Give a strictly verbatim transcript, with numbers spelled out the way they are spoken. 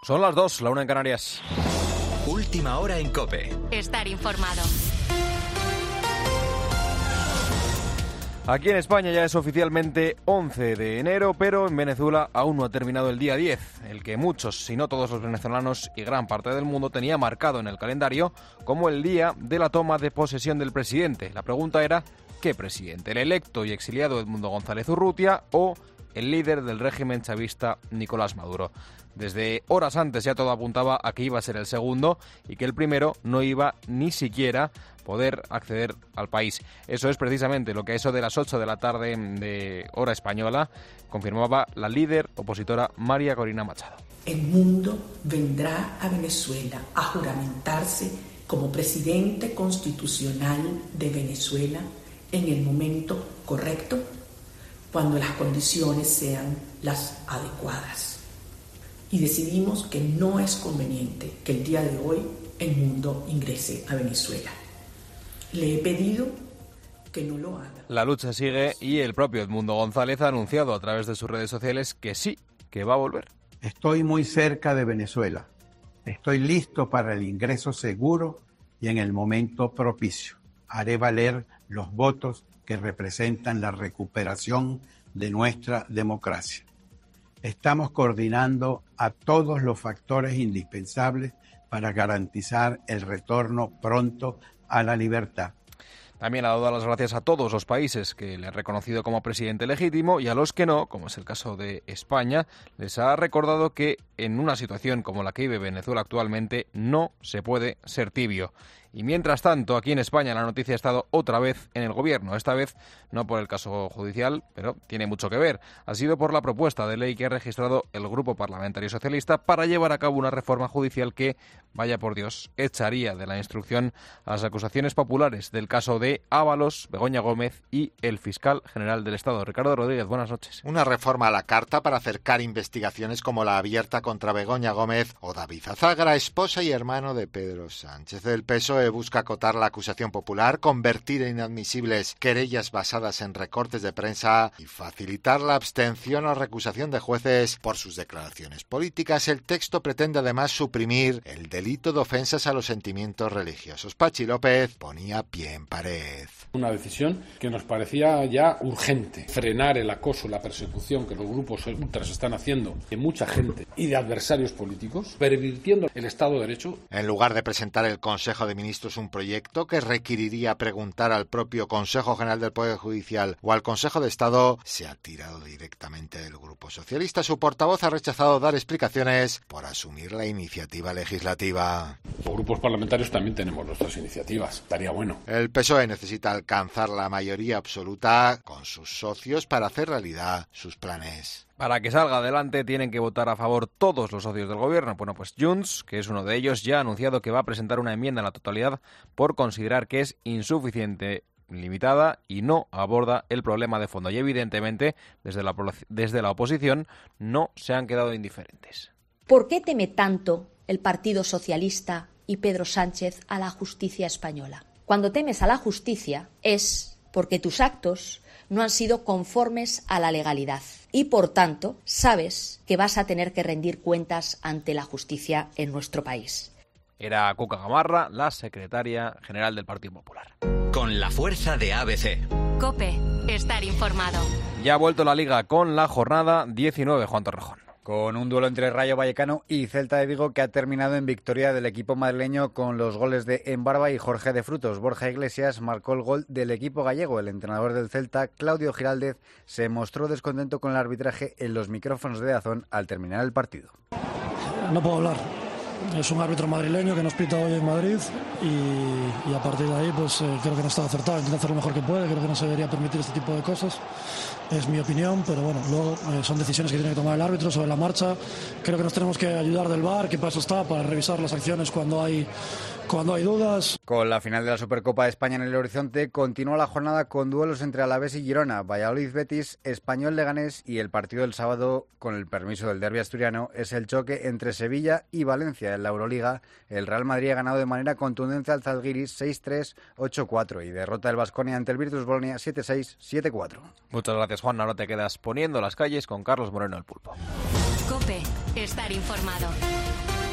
Son las dos, la una en Canarias. Última hora en COPE. Estar informado. Aquí en España ya es oficialmente once de enero, pero en Venezuela aún no ha terminado el día diez, el que muchos, si no todos los venezolanos y gran parte del mundo tenía marcado en el calendario como el día de la toma de posesión del presidente. La pregunta era, ¿qué presidente? ¿El electo y exiliado Edmundo González Urrutia o el líder del régimen chavista Nicolás Maduro? Desde horas antes ya todo apuntaba a que iba a ser el segundo y que el primero no iba ni siquiera poder acceder al país. Eso es precisamente lo que a eso de las ocho de la tarde de hora española confirmaba la líder opositora María Corina Machado. El mundo vendrá a Venezuela a juramentarse como presidente constitucional de Venezuela en el momento correcto, cuando las condiciones sean las adecuadas. Y decidimos que no es conveniente que el día de hoy el mundo ingrese a Venezuela. Le he pedido que no lo haga. La lucha sigue y el propio Edmundo González ha anunciado a través de sus redes sociales que sí, que va a volver. Estoy muy cerca de Venezuela. Estoy listo para el ingreso seguro y en el momento propicio. Haré valer los votos que representan la recuperación de nuestra democracia. Estamos coordinando a todos los factores indispensables para garantizar el retorno pronto a la libertad. También ha dado las gracias a todos los países que le han reconocido como presidente legítimo y a los que no, como es el caso de España, les ha recordado que en una situación como la que vive Venezuela actualmente no se puede ser tibio. Y mientras tanto, aquí en España la noticia ha estado otra vez en el gobierno, esta vez no por el caso judicial, pero tiene mucho que ver. Ha sido por la propuesta de ley que ha registrado el Grupo Parlamentario Socialista para llevar a cabo una reforma judicial que, vaya por Dios, echaría de la instrucción a las acusaciones populares del caso de Ábalos, Begoña Gómez y el fiscal general del Estado. Ricardo Rodríguez, buenas noches. Una reforma a la carta para acercar investigaciones como la abierta contra Begoña Gómez o David Azagra, esposa y hermano de Pedro Sánchez. El P S O E busca acotar la acusación popular, convertir en inadmisibles querellas basadas en recortes de prensa y facilitar la abstención o recusación de jueces por sus declaraciones políticas. El texto pretende además suprimir el delito de ofensas a los sentimientos religiosos. Pachi López ponía pie en pared. Una decisión que nos parecía ya urgente. Frenar el acoso, la persecución que los grupos ultras están haciendo de mucha gente y de adversarios políticos, pervirtiendo el Estado de Derecho. En lugar de presentar el Consejo de Ministros un proyecto que requeriría preguntar al propio Consejo General del Poder Judicial o al Consejo de Estado, se ha tirado directamente del Grupo Socialista. Su portavoz ha rechazado dar explicaciones por asumir la iniciativa legislativa. Los grupos parlamentarios también tenemos nuestras iniciativas. Estaría bueno. El P S O E necesita alcanzar la mayoría absoluta con sus socios para hacer realidad sus planes. Para que salga adelante tienen que votar a favor todos los socios del gobierno. Bueno, pues Junts, que es uno de ellos, ya ha anunciado que va a presentar una enmienda a la totalidad por considerar que es insuficiente, limitada y no aborda el problema de fondo. Y evidentemente, desde la, desde la oposición no se han quedado indiferentes. ¿Por qué teme tanto el Partido Socialista y Pedro Sánchez a la justicia española? Cuando temes a la justicia es porque tus actos no han sido conformes a la legalidad y, por tanto, sabes que vas a tener que rendir cuentas ante la justicia en nuestro país. Era Cuca Gamarra, la secretaria general del Partido Popular. Con la fuerza de A B C. COPE, estar informado. Ya ha vuelto la Liga con la jornada diecinueve, Juan Torrejón. Con un duelo entre Rayo Vallecano y Celta de Vigo que ha terminado en victoria del equipo madrileño con los goles de Embarba y Jorge de Frutos. Borja Iglesias marcó el gol del equipo gallego. El entrenador del Celta, Claudio Giraldez, se mostró descontento con el arbitraje en los micrófonos de Dazón al terminar el partido. No puedo hablar. Es un árbitro madrileño que nos pita hoy en Madrid y, y a partir de ahí pues eh, creo que no está acertado, intenta hacer lo mejor que puede, creo que no se debería permitir este tipo de cosas, es mi opinión, pero bueno, luego eh, son decisiones que tiene que tomar el árbitro sobre la marcha. Creo que nos tenemos que ayudar del V A R, que para eso está, para revisar las acciones cuando hay cuando hay dudas. Con la final de la Supercopa de España en el horizonte, continúa la jornada con duelos entre Alavés y Girona, Valladolid-Betis, Español-Leganés y el partido del sábado, con el permiso del derbi asturiano, es el choque entre Sevilla y Valencia. En la Euroliga, el Real Madrid ha ganado de manera contundente al Zalgiris seis tres, ocho cuatro y derrota el Baskonia ante el Virtus Bolonia siete seis, siete cuatro. Muchas gracias, Juan. Ahora te quedas poniendo las calles con Carlos Moreno el Pulpo. COPE, Estar informado.